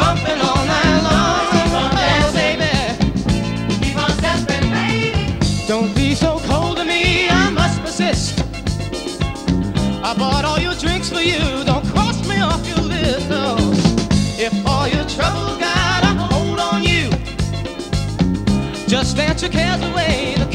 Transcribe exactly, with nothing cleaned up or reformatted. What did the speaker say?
bumping all night long. Keep on Oh, dancing. baby, Keep on stepping, baby. don't be so cold to me, I must persist. I bought all your drinks for you, don't cross me off your list, no. If all your troubles got a hold on you, just dance your cares away. The